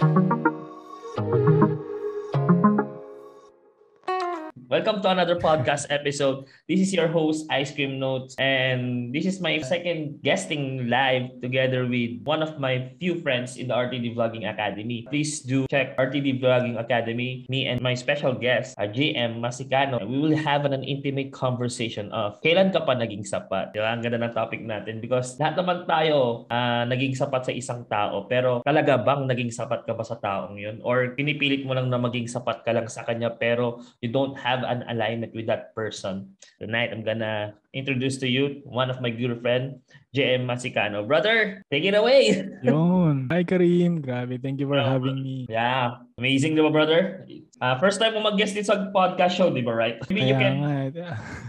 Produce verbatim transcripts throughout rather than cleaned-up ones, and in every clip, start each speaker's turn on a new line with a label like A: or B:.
A: Welcome to another podcast episode. This is your host, Ice Cream Notes, and this is my second guesting live together with one of my few friends in the R T D Vlogging Academy. Please do check R T D Vlogging Academy, me and my special guest, uh, J M Masicano. We will have an, an intimate conversation of kailan ka pa naging sapat? Diba? Ang ganda ng topic natin because lahat naman tayo uh, naging sapat sa isang tao, pero talaga bang naging sapat ka ba sa taong yun? Or pinipilit mo lang na maging sapat ka lang sa kanya pero you don't have an alignment with that person. Tonight, I'm gonna introduce to you one of my good friend, J M Masicano. Brother, take it away!
B: Yun. Hi, Karim. Grabe. Thank you for having me.
A: Yeah. Amazing, di ba, brother? Uh, first time mo mag-guest din sa podcast show, di ba, right? Maybe
B: Kaya
A: you can...
B: nga.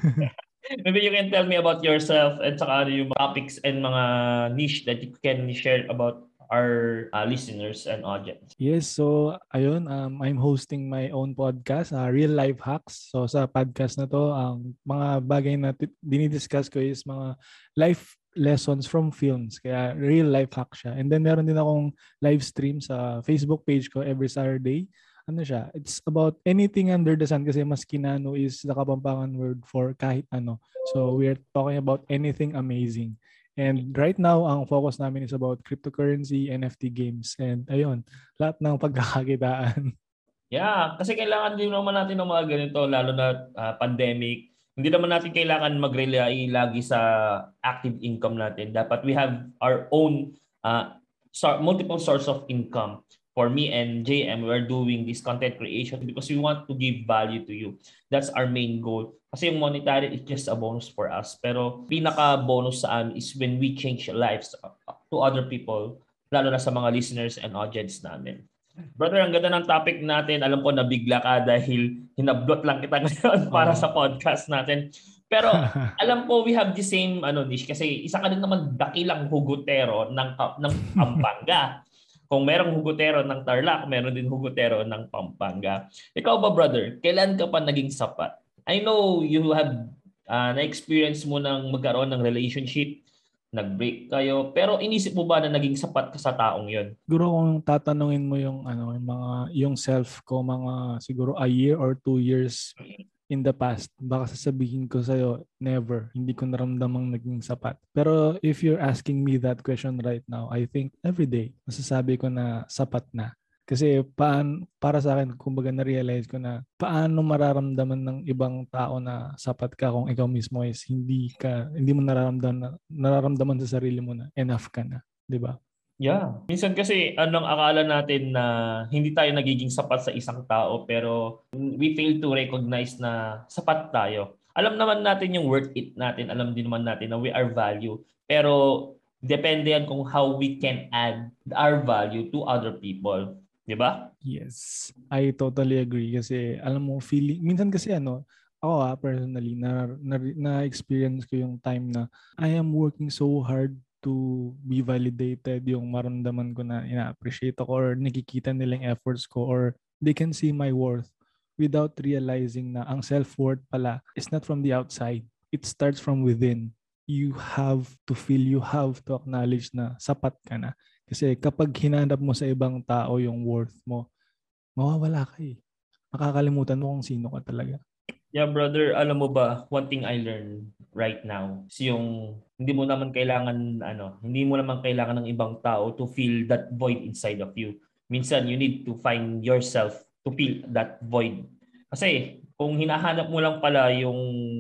A: Maybe you can tell me about yourself and saka ano yung topics and mga niche that you can share about our uh, listeners and audience.
B: Yes, so ayun, um, I'm hosting my own podcast, uh, Real Life Hacks. So sa podcast na to, ang um, mga bagay na t- dinidiscuss ko is mga life lessons from films. Kaya real life hack siya. And then meron din akong live stream sa Facebook page ko every Saturday. Ano siya? It's about anything under the sun kasi mas kinano is the Kapampangan word for kahit ano. So we're talking about anything amazing. And right now, ang focus namin is about cryptocurrency, N F T games. And ayun, lahat ng pagkakakitaan.
A: Yeah, kasi kailangan din naman natin ng mga ganito, lalo na uh, pandemic. Hindi naman natin kailangan mag-rely lagi sa active income natin. Dapat we have our own uh, so, multiple source of income. For me and J M, we're doing this content creation because we want to give value to you. That's our main goal. Kasi yung monetary is just a bonus for us. Pero pinaka-bonus sa amin is when we change lives to other people, lalo na sa mga listeners and audience namin. Brother, ang ganda ng topic natin. Alam ko nabigla ka dahil hinablot lang kita ngayon para oh. sa podcast natin. Pero alam ko we have the same ano niche kasi isa ka din naman dakilang hugutero ng ng Pampanga. Kung merong hugutero ng Tarlac, meron din hugutero ng Pampanga. Ikaw ba, brother, kailan ka pa naging sapat? I know you have uh, na-experience mo ng magkaroon ng relationship, nag-break kayo, pero inisip mo ba na naging sapat ka sa taong yon?
B: Siguro kung tatanungin mo yung ano, yung mga yung self ko mga siguro a year or two years in the past, baka sasabihin ko sa'yo, never. Hindi ko naramdamang naging sapat. Pero if you're asking me that question right now, I think every day, masasabi ko na sapat na. Kasi paan, para sa akin, kumbaga na-realize ko na paano mararamdaman ng ibang tao na sapat ka kung ikaw mismo is hindi ka, hindi mo nararamdaman, nararamdaman sa sarili mo na enough ka na. Di ba?
A: Yeah. Minsan kasi anong akala natin na hindi tayo nagiging sapat sa isang tao pero we fail to recognize na sapat tayo. Alam naman natin yung worth it natin. Alam din naman natin na we are value. Pero depende yan kung how we can add our value to other people. Di ba?
B: Yes. I totally agree kasi alam mo, feeling, minsan kasi ano, ako ah, personally, na, na, na-experience ko yung time na I am working so hard to be validated, yung maramdaman ko na ina-appreciate ako or nakikita nilang efforts ko or they can see my worth without realizing na ang self-worth pala is not from the outside. It starts from within. You have to feel, you have to acknowledge na sapat ka na. Kasi kapag hinanap mo sa ibang tao yung worth mo, mawawala ka eh. Makakalimutan mo kung sino ka talaga.
A: Yeah, brother, alam mo ba, one thing I learned right now is yung hindi mo naman kailangan ano, hindi mo naman kailangan ng ibang tao to feel that void inside of you. Minsan you need to find yourself to feel that void. Kasi kung hinahanap mo lang pala yung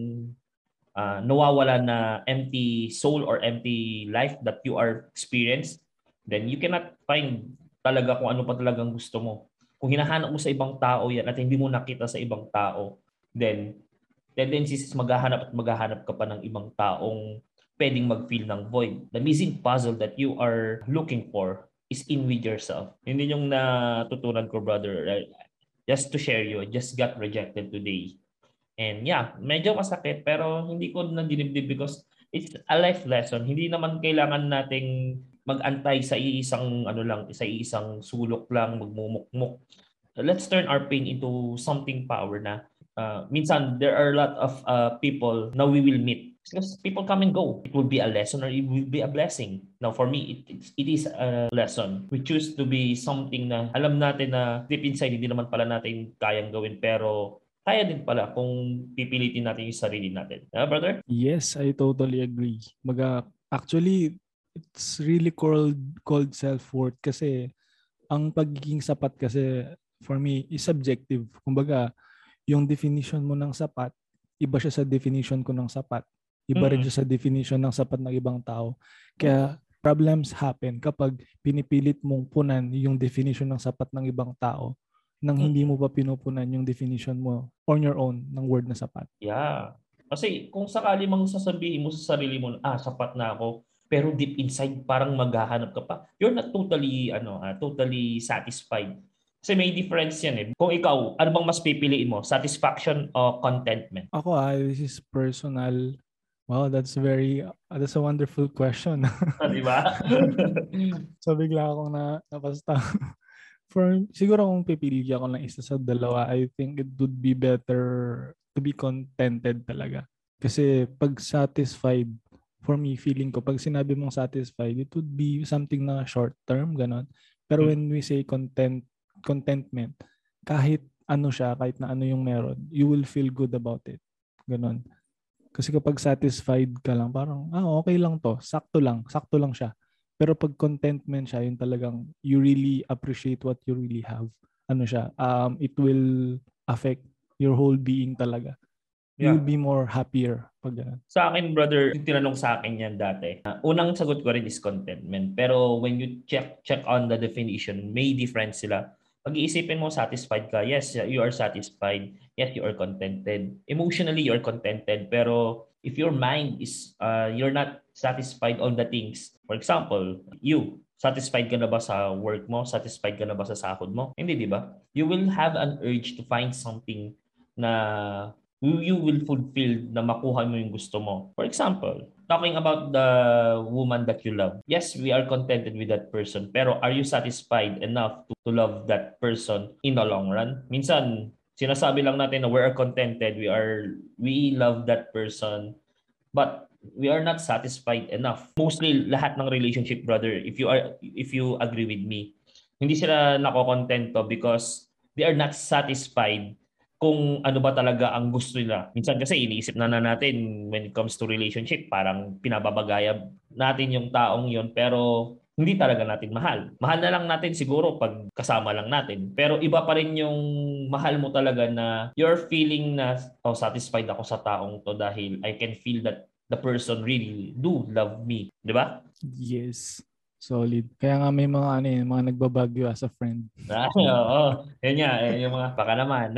A: uh, nawawala na empty soul or empty life that you are experienced, then you cannot find talaga kung ano pa talagang gusto mo. Kung hinahanap mo sa ibang tao yan at hindi mo nakita sa ibang tao, then tendencies is maghahanap at maghahanap ka pa ng ibang taong pwedeng mag-feel ng void. The missing puzzle that you are looking for is in with yourself. Hindi yung natutunan ko, brother. Right? Just to share you, I just got rejected today. And yeah, medyo masakit pero hindi ko na dinibdib because it's a life lesson. Hindi naman kailangan nating mag-antay sa iisang ano lang, sa iisang sulok lang, magmumukmuk. Let's turn our pain into something power na Uh, minsan, there are a lot of uh, people na we will meet Because people come and go. It will be a lesson or it will be a blessing. Now, for me, it, it, it is a lesson. We choose to be something na alam natin na deep inside, hindi naman pala natin kayang gawin. Pero kaya din pala kung pipilitin natin yung sarili natin. Yeah, brother?
B: Yes, I totally agree. Maga, actually, it's really called, called self-worth kasi ang pagiging sapat kasi for me is subjective. Kumbaga, yung definition mo ng sapat, iba siya sa definition ko ng sapat. Iba rin
A: Mm-mm.
B: siya sa definition ng sapat ng ibang tao. Kaya problems happen kapag pinipilit mong punan yung definition ng sapat ng ibang tao nang hindi mo pa pinupunan yung definition mo on your own ng word na sapat.
A: Yeah. Kasi kung sakali mang sasabihin mo sa sarili mo, ah, sapat na ako, pero deep inside parang maghahanap ka pa. You're not totally ano, ah, totally satisfied. Kasi may difference yan eh. Kung ikaw, ano bang mas pipiliin mo? Satisfaction o contentment?
B: Ako ah, this is personal. Wow, that's very, uh, that's a wonderful question.
A: Ah, di ba?
B: So bigla akong na, napasta. For, siguro kung pipili ako ng isa sa dalawa, I think it would be better to be contented talaga. Kasi pag satisfied, for me, feeling ko, pag sinabi mong satisfied, it would be something na short term, ganon. Pero when we say content, contentment, kahit ano siya, kahit na ano yung meron, you will feel good about it. Ganon. Kasi kapag satisfied ka lang, parang, ah, okay lang to. Sakto lang. Sakto lang siya. Pero pag contentment siya, yun talagang you really appreciate what you really have. Ano siya, um, it will affect your whole being talaga. You will
A: Yeah.
B: be more happier pag ganun.
A: Sa akin, brother, yung tinanong sa akin yan dati. Uh, unang sagot ko rin is contentment. Pero when you check check on the definition, may difference sila. Pag-iisipin mo, satisfied ka. Yes, you are satisfied. Yes, you are contented. Emotionally, you are contented. Pero if your mind is, uh, you're not satisfied on the things. For example, you, satisfied ka na ba sa work mo? Satisfied ka na ba sa sahod mo? Hindi, di ba? You will have an urge to find something na you will fulfill na makuha mo yung gusto mo. For example, talking about the woman that you love. Yes, we are contented with that person. Pero are you satisfied enough to, to love that person in the long run? Minsan, sinasabi lang natin na we are contented, we are we love that person, but we are not satisfied enough. Mostly lahat ng relationship, brother, if you are if you agree with me, hindi sila nakokontento because they are not satisfied kung ano ba talaga ang gusto nila. Minsan kasi iniisip na na natin when it comes to relationship, parang pinababagaya natin yung taong yon pero hindi talaga natin mahal. Mahal na lang natin siguro pag kasama lang natin. Pero iba pa rin yung mahal mo talaga na you're feeling na oh, satisfied ako sa taong to dahil I can feel that the person really do love me. Di ba?
B: Yes. Solid. Kaya nga may mga ano eh, mga nagbabagyo as a friend.
A: Ah, oo. Yan nga, eh, yung mga baka naman.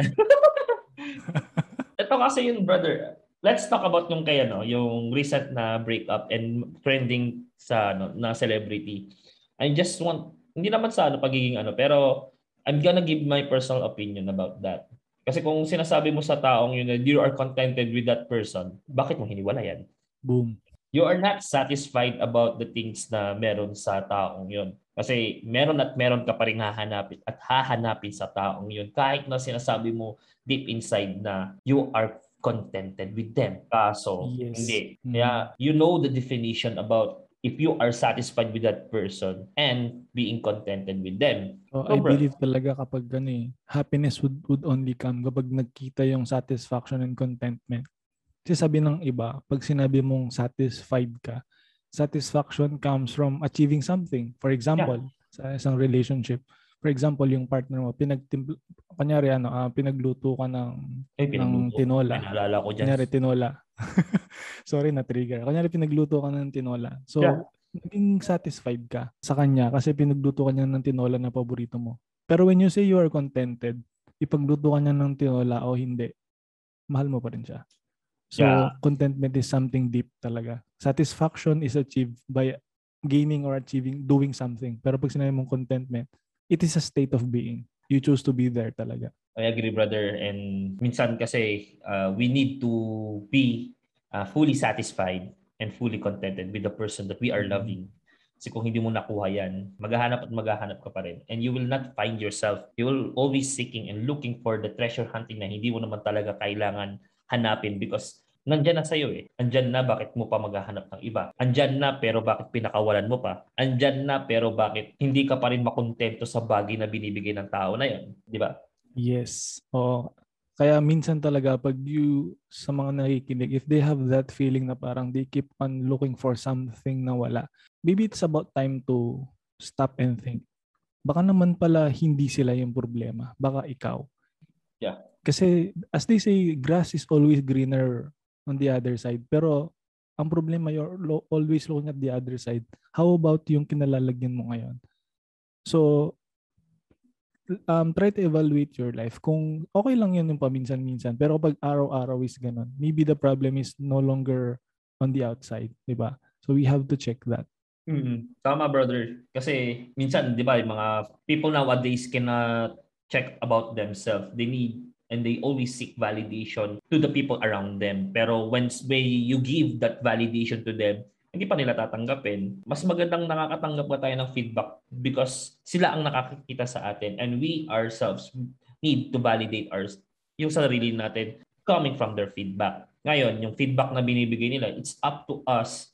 A: Ito kasi yung brother. Let's talk about yung kaya no, yung recent na breakup and trending sa ano na celebrity. I just want hindi naman sa ano pagiging ano, pero I'm gonna give my personal opinion about that. Kasi kung sinasabi mo sa taong yun na you are contented with that person, bakit mo hiniwalayan?
B: Boom.
A: You are not satisfied about the things na meron sa taong yun. Kasi meron at meron ka pa rin hahanapin at hahanapin sa taong yun. Kahit na sinasabi mo deep inside na you are contented with them. Kaso,
B: Yes.
A: hindi.
B: Mm.
A: Kaya you know the definition about if you are satisfied with that person and being contented with them.
B: So,
A: So,
B: I
A: bro,
B: believe talaga kapag ano eh, happiness would, would only come kapag nagkita yung satisfaction and contentment. Kasi sabi ng iba, pag sinabi mong satisfied ka, satisfaction comes from achieving something. For example, yeah. sa isang relationship, for example, yung partner mo, pinagtimpl- kanyari ano, uh, pinagluto ka ng,
A: ay,
B: ng tinola.
A: Pinalala ko dyan.
B: Kanyari tinola. Sorry, na-trigger. Kanyari pinagluto ka ng tinola. So, yeah. naging satisfied ka sa kanya kasi pinagluto ka niya ng tinola na paborito mo. Pero when you say you are contented, ipagluto ka niya ng tinola o hindi, mahal mo pa rin siya. So, yeah. Contentment is something deep talaga. Satisfaction is achieved by gaining or achieving, doing something. Pero pag sinabi mong contentment, it is a state of being. You choose to be there talaga.
A: I agree, brother. And minsan kasi uh, we need to be uh, fully satisfied and fully contented with the person that we are loving. Kasi kung hindi mo nakuha yan, maghahanap at maghahanap ka pa rin. And you will not find yourself. You will always seeking and looking for the treasure hunting na hindi mo naman talaga kailangan hanapin because nandyan na sa'yo eh. Andyan na, bakit mo pa maghahanap ng iba? Andyan na, pero bakit pinakawalan mo pa? Andyan na, pero bakit hindi ka pa rin makontento sa bagay na binibigay ng tao na yun? Di ba?
B: Yes. Oo. Kaya minsan talaga pag you, sa mga nakikinig, if they have that feeling na parang they keep on looking for something na wala, maybe it's about time to stop and think. Baka naman pala hindi sila yung problema. Baka ikaw.
A: Yeah.
B: Kasi as they say, grass is always greener on the other side. Pero ang problema, you're lo- always looking at the other side. How about yung kinalalagyan mo ngayon? So, um, try to evaluate your life. Kung okay lang yun yung paminsan-minsan, pero pag araw-araw is ganun, maybe the problem is no longer on the outside, di ba? So we have to check that.
A: Mm-hmm. Tama, brother. Kasi minsan, di ba, yung mga people nowadays cannot check about themselves. They need and they always seek validation to the people around them. Pero once when you give that validation to them, hindi pa nila tatanggapin. Mas magandang nakakatanggap pa tayo ng feedback because sila ang nakakikita sa atin and we ourselves need to validate our, yung sarili natin coming from their feedback. Ngayon, yung feedback na binibigay nila, it's up to us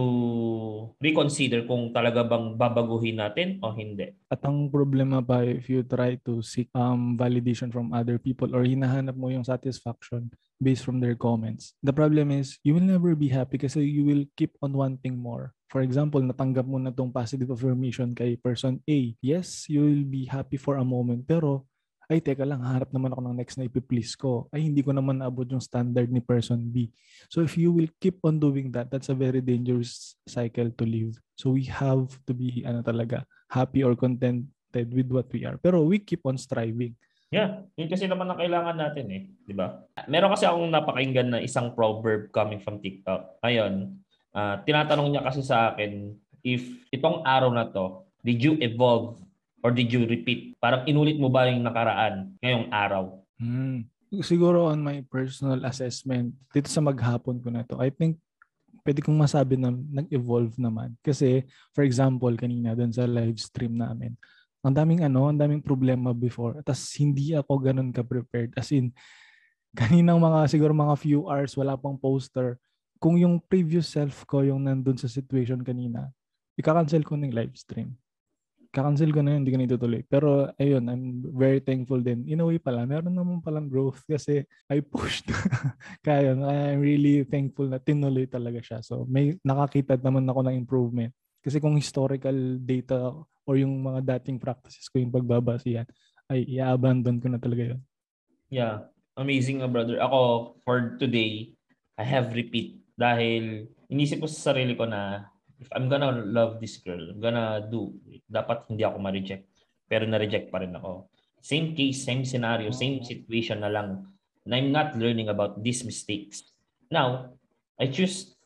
A: to reconsider kung talaga bang babaguhin natin o hindi.
B: At ang problema pa, if you try to seek um, validation from other people or hinahanap mo yung satisfaction based from their comments, the problem is you will never be happy kasi you will keep on wanting more. For example, natanggap mo na tong positive affirmation kay person A. Yes, you will be happy for a moment, pero ay teka lang, harap naman ako ng next na ipi-please ko. Ay hindi ko naman naabot yung standard ni person B. So if you will keep on doing that, that's a very dangerous cycle to live. So we have to be ano talaga, happy or contented with what we are. Pero we keep on striving.
A: Yeah, yun kasi naman ang kailangan natin eh, di ba? Meron kasi akong napakinggan na isang proverb coming from TikTok. Ayun, uh, tinatanong niya kasi sa akin if itong araw na to, did you evolve or did you repeat? Parang inulit mo ba yung nakaraan ngayong araw?
B: Hmm. Siguro on my personal assessment, dito sa maghapon ko na to, I think pwede kong masabi na nag-evolve naman. Kasi, for example, kanina doon sa live stream namin, ang daming ano, ang daming problema before. Tapos hindi ako ganun ka-prepared. As in, kaninang mga, siguro mga few hours, wala pang poster. Kung yung previous self ko, yung nandun sa situation kanina, ika-cancel ko ng live stream. Kakancel ko na yun, hindi ko na itutuloy. Pero ayun, I'm very thankful din. In a way pala, meron naman palang growth kasi I pushed. Kaya yun, I'm really thankful na tinuloy talaga siya. So may nakakita naman ako ng improvement. Kasi kung historical data or yung mga dating practices ko yung pagbabasihan, ay i-abandon ko na talaga yun.
A: Yeah, amazing nga brother. Ako, for today, I have repeat. Dahil inisip ko sa sarili ko na if I'm gonna love this girl, I'm gonna do, dapat hindi ako ma-reject. Pero na-reject pa rin ako. Same case, same scenario, same situation na lang. And I'm not learning about these mistakes. Now, I choose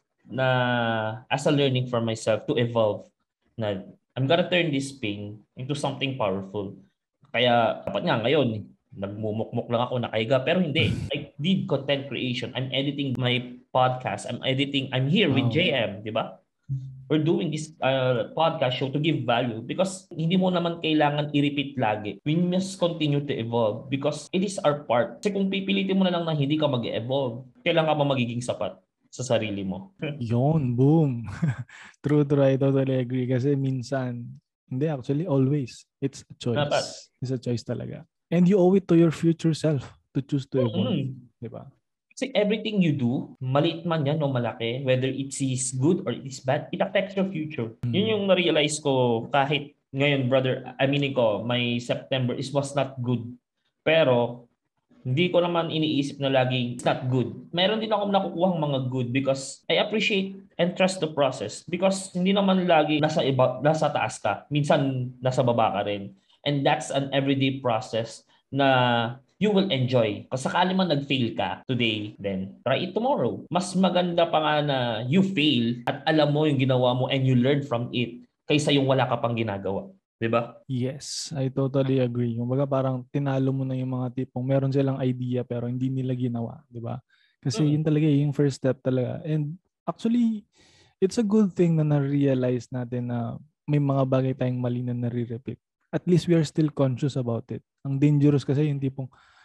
A: na as a learning for myself to evolve na I'm gonna turn this pain into something powerful. Kaya dapat nga ngayon, nagmumukmuk lang ako nakahiga. Pero hindi. I did content creation. I'm editing my podcast. I'm editing. I'm here with
B: Wow.
A: J M, di ba? We're doing this uh, podcast show to give value because hindi mo naman kailangan i-repeat lagi. We must continue to evolve because it is our part. Kasi kung pipilitin mo na lang na hindi ka mag-evolve, kailan ka ba magiging sapat sa sarili mo?
B: Yon, boom. True, true. I totally agree. Kasi minsan, hindi actually, always. It's a choice.
A: Dapat.
B: It's a choice talaga. And you owe it to your future self to choose to evolve.
A: Mm-hmm.
B: Di ba?
A: Kasi everything you do, maliit man yan o malaki, whether it is good or it is bad, it affects your future. Mm. Yun yung na-realize ko kahit ngayon, brother, aminin ko, my September is was not good. Pero, hindi ko naman iniisip na lagi it's not good. Meron din ako nakukuhang mga good because I appreciate and trust the process because hindi naman lagi nasa iba, nasa taas ka. Minsan, nasa baba ka rin. And that's an everyday process na you will enjoy. Kung sakali man nag-fail ka today, then try it tomorrow. Mas maganda pa nga na you fail at alam mo yung ginawa mo and you learn from it kaysa yung wala ka pang ginagawa. Diba?
B: Yes, I totally agree. Yung baga parang tinalo mo na yung mga tipong meron silang idea pero hindi nila ginawa. Diba? Kasi mm. yun talaga yung first step talaga. And actually, it's a good thing na na-realize natin na may mga bagay tayong mali na nare-repeat. At least we are still conscious about it. Ang dangerous kasi yung tipong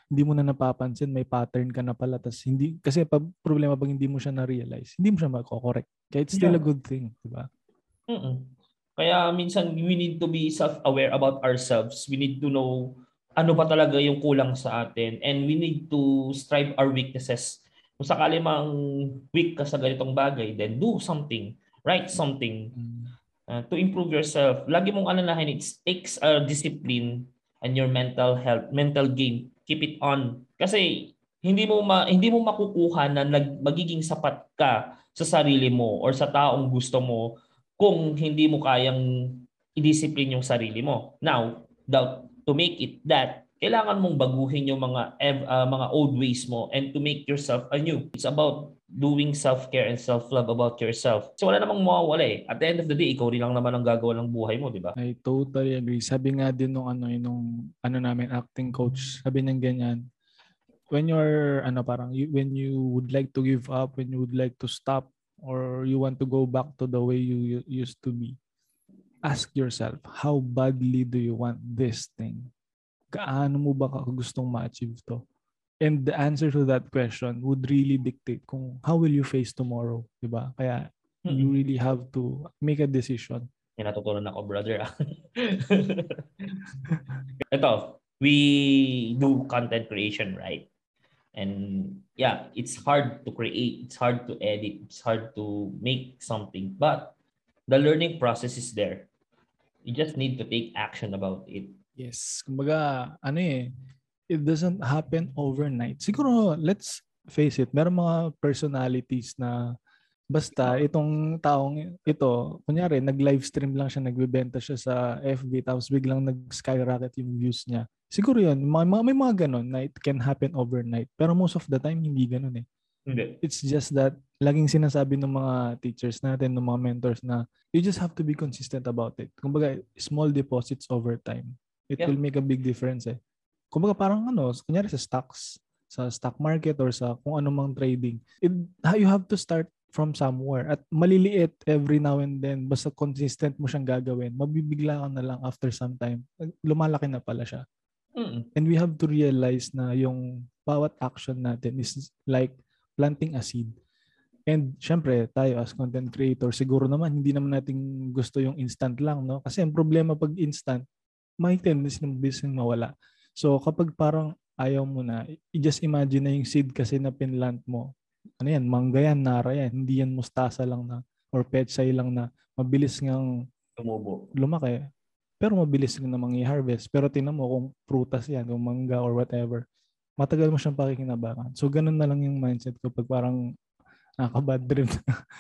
B: hindi mo na napapansin, may pattern ka na pala. Tas hindi, kasi pag, problema pag hindi mo siya na-realize, hindi mo siya mako-correct. Kaya it's still
A: Yeah.
B: a good thing, di ba?
A: Mm-mm. Kaya minsan we need to be self-aware about ourselves. We need to know ano ba talaga yung kulang sa atin, and we need to strive our weaknesses. Kung sakali mang weak ka sa ganitong bagay, then do something, write something
B: Mm.
A: uh, to improve yourself. Lagi mong alalahanin, it takes a discipline and your mental health, mental game. Keep it on. Kasi hindi mo ma, hindi mo makukuha na nag, magiging sapat ka sa sarili mo or sa taong gusto mo kung hindi mo kayang i-discipline yung sarili mo. Now, the, to make it that, kailangan mong baguhin yung mga uh, mga old ways mo and to make yourself anew. It's about doing self-care and self-love about yourself. So wala namang mawawala eh. At the end of the day, ikaw rin lang naman ang gagawa ng buhay mo, di ba?
B: I totally agree. Sabi nga din nung ano, nung ano namin, acting coach, sabi niya ganyan, when you're, ano parang, you, when you would like to give up, when you would like to stop, or you want to go back to the way you used to be, ask yourself, how badly do you want this thing? Kaano mo ba gustong ma-achieve to? And the answer to that question would really dictate kung how will you face tomorrow, di ba? Kaya you really have to make a decision.
A: Yan natutunan ako, brother. Ito, we do content creation, right? And yeah, it's hard to create, it's hard to edit, it's hard to make something, but the learning process is there. You just need to take action about it.
B: Yes. Kumbaga, ano eh, it doesn't happen overnight. Siguro, let's face it, meron mga personalities na basta itong taong ito, kunyari, nag-livestream lang siya, nagbebenta siya sa F B, tapos biglang nag-skyrocket yung views niya. Siguro yun, may, may mga ganun na it can happen overnight. Pero most of the time, hindi ganun eh.
A: Hindi.
B: It's just that, laging sinasabi ng mga teachers natin, ng mga mentors na, you just have to be consistent about it. Kumbaga, small deposits over time. It
A: Yeah.
B: will make a big difference eh. Kumbaga parang ano, kunyari sa stocks, sa stock market or sa kung anumang trading, it, you have to start from somewhere. At maliliit every now and then, basta consistent mo siyang gagawin, mabibigla ka na lang after some time. Lumalaki na pala siya.
A: Mm-mm.
B: And we have to realize na yung bawat action natin is like planting a seed. And syempre, tayo as content creator, siguro naman, hindi naman natin gusto yung instant lang, no? Kasi ang problema pag instant, may tendency ng business mawala. So kapag parang ayaw mo na, i-just imagine na yung seed kasi na pinlant mo. Ano yan, mangga yan, nara yan. Hindi yan mustasa lang na, or pechay lang na mabilis ngang
A: tumubo,
B: lumaki. Pero mabilis nga namang i-harvest. Pero tinan mo kung prutas yan, kung mangga or whatever, matagal mo siyang pakikinabangan. So ganun na lang yung mindset ko pag parang nakaka-bad trip.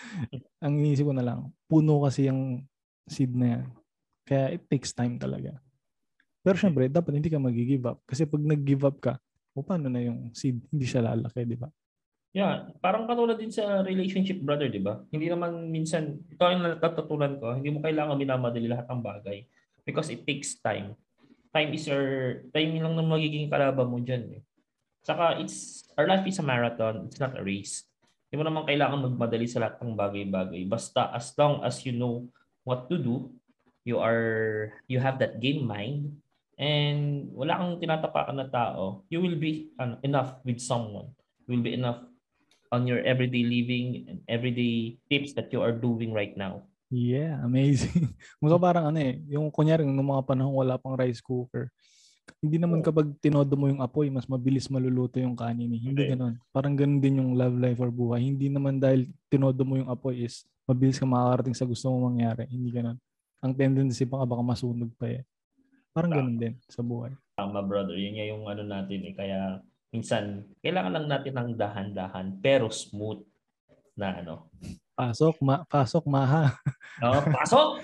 B: Ang iniisip ko na lang, puno kasi yung seed na yan. Kaya it takes time talaga. Pero syempre, dapat hindi ka mag-give up. Kasi pag nag-give up ka, o paano na yung seed? Hindi siya lalaki, di ba?
A: Yeah, parang katulad din sa relationship, brother, di ba? Hindi naman minsan, ito yung natutunan ko, hindi mo kailangan minamadali lahat ng bagay because it takes time. Time is your, time lang na magiging kalaban mo dyan. Eh. Saka, it's, our life is a marathon, it's not a race. Hindi mo naman kailangan magmadali sa lahat ng bagay-bagay. Basta as long as you know what to do, you are, you have that game mind, and wala kang tinatapakan na tao, you will be uh, enough with someone. You will be enough on your everyday living and everyday tips that you are doing right now.
B: Yeah, amazing. Mga parang ano eh, yung kunyari nung mga panahon wala pang rice cooker. Hindi naman kapag tinodo mo yung apoy, mas mabilis maluluto yung kanin. Eh. Hindi
A: Okay.
B: ganoon. Parang ganun din yung love life or buhay. Hindi naman dahil tinodo mo yung apoy is mabilis ka makakarating sa gusto mong mangyari. Hindi ganoon. Ang tendency pa ka baka masunog pa eh. Parang ganun din sa buhay.
A: Tama, brother. Yun nga yung ano natin eh. Kaya minsan, kailangan lang natin ng dahan-dahan pero smooth na ano.
B: Pasok, ma pasok, maha.
A: Oh, pasok!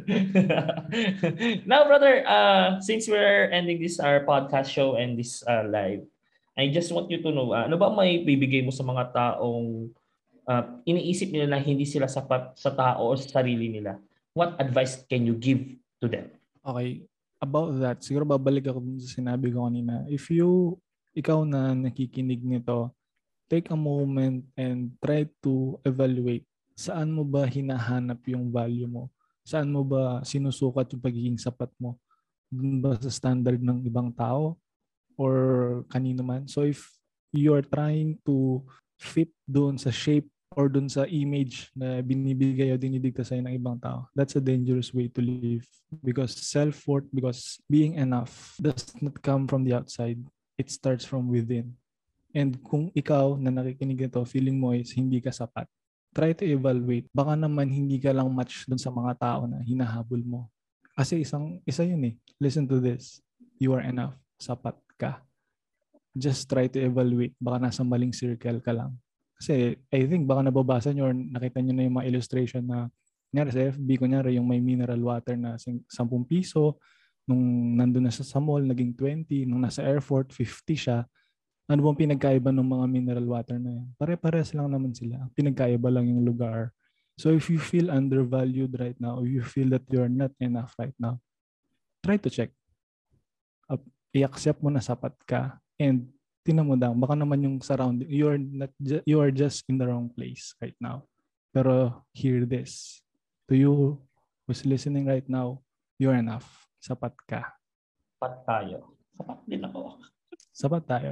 A: Now, brother, uh, since we're ending this our podcast show and this uh, live, I just want you to know, uh, ano ba may bibigay mo sa mga taong uh, iniisip nila na hindi sila sapat sa tao o sa sarili nila? What advice can you give to them?
B: Okay. About that, siguro babalik ako dun sa sinabi ko kanina. If you, ikaw na nakikinig nito, take a moment and try to evaluate saan mo ba hinahanap yung value mo? Saan mo ba sinusukat yung pagiging sapat mo? Dun ba sa standard ng ibang tao? or kanino man. So if you're trying to fit doon sa shape or doon sa image na binibigay o dinidikta sa'yo ng ibang tao, that's a dangerous way to live. Because self-worth, because being enough does not come from the outside. It starts from within. And kung ikaw na nakikinig ito, feeling mo is hindi ka sapat, try to evaluate. Baka naman hindi ka lang match doon sa mga tao na hinahabol mo. Kasi isang, isa yun eh. Listen to this. You are enough. Sapat ka. Just try to evaluate. Baka nasa maling circle ka lang. Kasi I think baka nababasa nyo or nakita nyo na yung mga illustration na kunyari sa F B, kunyari yung may mineral water na ten piso, nung nandun na sa, sa mall, naging twenty, nung nasa airport, fifty siya. Ano bang pinagkaiba ng mga mineral water na yan? Pare-pares lang naman sila. Pinagkaiba lang yung lugar. So if you feel undervalued right now, or you feel that you're not enough right now, try to check. I-accept mo na sapat ka and tinan mo lang, baka naman yung surrounding, you are not ju- you are just in the wrong place right now. Pero hear this. To you who's listening right now, you're enough. Sapat ka.
A: Sapat tayo. Sapat din ako.
B: Sapat tayo.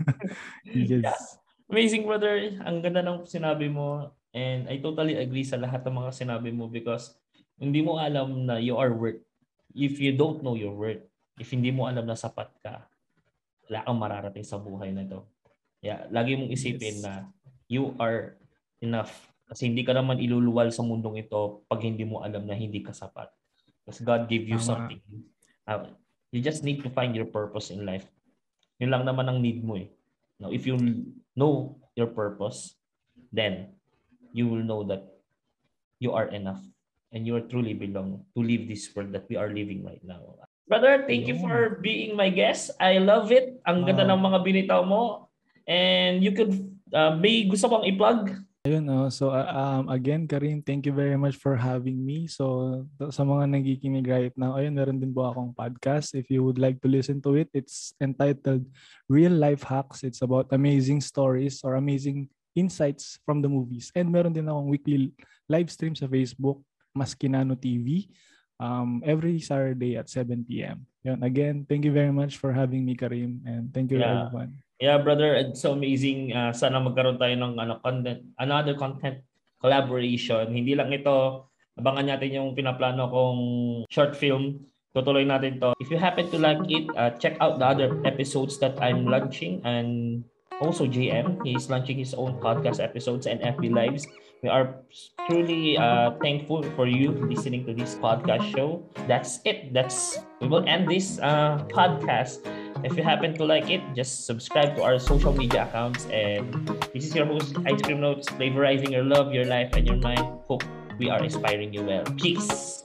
B: Yes.
A: Yeah. Amazing, brother. Ang ganda ng sinabi mo. And I totally agree sa lahat ng mga sinabi mo because hindi mo alam na you are worth. If you don't know your worth, if hindi mo alam na sapat ka, wala kang mararating sa buhay na ito. Yeah, lagi mong isipin yes. na you are enough. Kasi hindi ka naman iluluwal sa mundong ito pag hindi mo alam na hindi ka sapat. Because God gave you Tama. something. Uh, you just need to find your purpose in life. Yun lang naman ang need mo eh. Now, if you know your purpose, then you will know that you are enough and you are truly belong to live this world that we are living right now. Brother, thank you for being my guest. I love it. Ang ganda ng mga binitaw mo. And you could, uh, may gusto kong i-plug?
B: Ayun, oh. So uh, um, again, Karim, thank you very much for having me. So sa mga nagikinig right now, ayun, meron din po akong podcast. If you would like to listen to it, it's entitled Real Life Hacks. It's about amazing stories or amazing insights from the movies. And meron din akong weekly live stream sa Facebook, Maskinano T V. Um, every Saturday at seven p.m. Yun. Again, thank you very much for having me, Karim, and thank you
A: yeah.
B: everyone.
A: Yeah, brother, it's so amazing. Uh, sana magkaroon tayo ng ano, content, another content collaboration. Hindi lang ito, abangan natin yung pinaplano kong short film. Tutuloy natin to. If you happen to like it, uh, check out the other episodes that I'm launching, and also J M, he's launching his own podcast episodes and F B Lives. We are truly uh, thankful for you listening to this podcast show. That's it. That's we will end this uh, podcast. If you happen to like it, just subscribe to our social media accounts. And this is your host, Ice Cream Notes, flavorizing your love, your life, and your mind. Hope we are inspiring you well. Peace.